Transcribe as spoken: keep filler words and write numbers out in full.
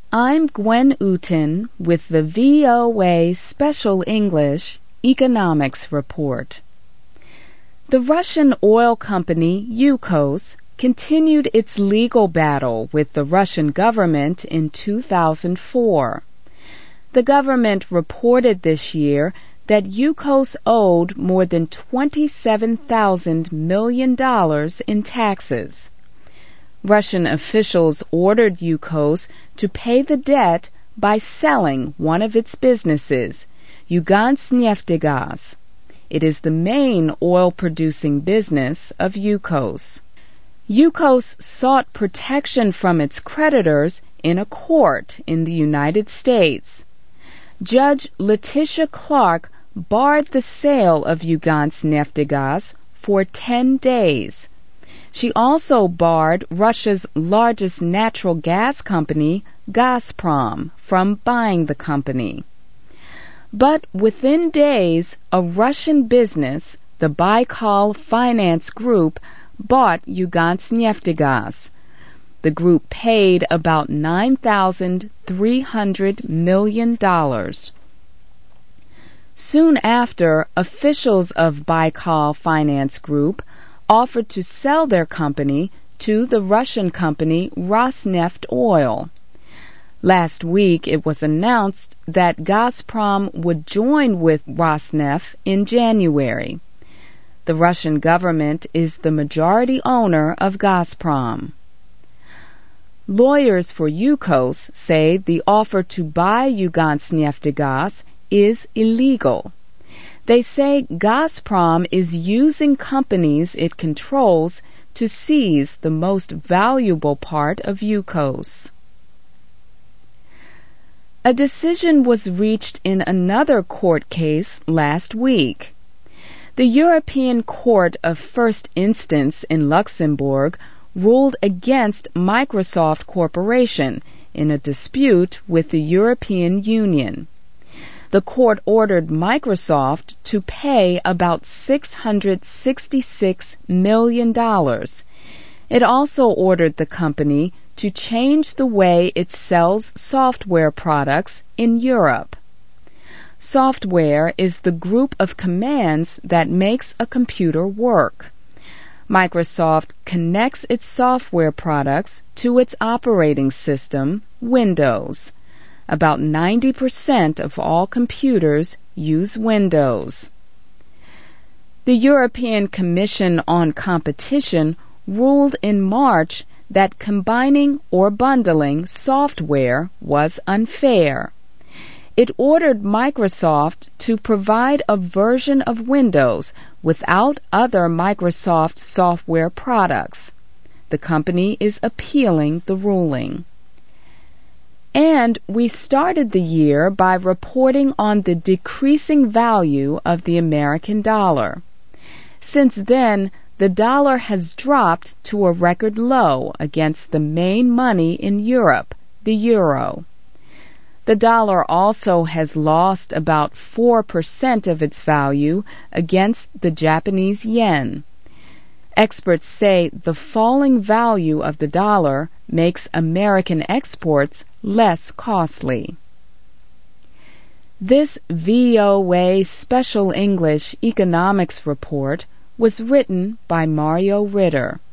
I'm Gwen Uten with the V O A Special English Economics Report. The Russian oil company Yukos continued its legal battle with the Russian government in two thousand four. The government reported this year that Yukos owed more than twenty-seven thousand million dollars in taxes. Russian officials ordered Yukos to pay the debt by selling one of its businesses, Yugansneftegaz. It is the main oil-producing business of Yukos. Yukos sought protection from its creditors in a court in the United States. Judge Letitia Clark barred the sale of Yugansneftegaz for ten days. She also barred Russia's largest natural gas company, Gazprom, from buying the company. But within days, a Russian business, the Baikal Finance Group, bought Yugansneftegaz. The group paid about nine thousand three hundred million dollars. Soon after, officials of Baikal Finance Group offered to sell their company to the Russian company Rosneft Oil. Last week it was announced that Gazprom would join with Rosneft in January. The Russian government is the majority owner of Gazprom. Lawyers for Yukos say the offer to buy Yugansneftegaz is illegal. They say Gazprom is using companies it controls to seize the most valuable part of Yukos. A decision was reached in another court case last week. The European Court of First Instance in Luxembourg ruled against Microsoft Corporation in a dispute with the European Union. The court ordered Microsoft to pay about six hundred sixty-six million dollars. It also ordered the company to change the way it sells software products in Europe. Software is the group of commands that makes a computer work. Microsoft connects its software products to its operating system, Windows. About ninety percent of all computers use Windows. The European Commission on Competition ruled in March that combining or bundling software was unfair. It ordered Microsoft to provide a version of Windows without other Microsoft software products. The company is appealing the ruling. And we started the year by reporting on the decreasing value of the American dollar. Since then, the dollar has dropped to a record low against the main money in Europe, the euro. The dollar also has lost about four percent of its value against the Japanese yen. Experts say the falling value of the dollar makes American exports less costly. This V O A Special English Economics Report was written by Mario Ritter.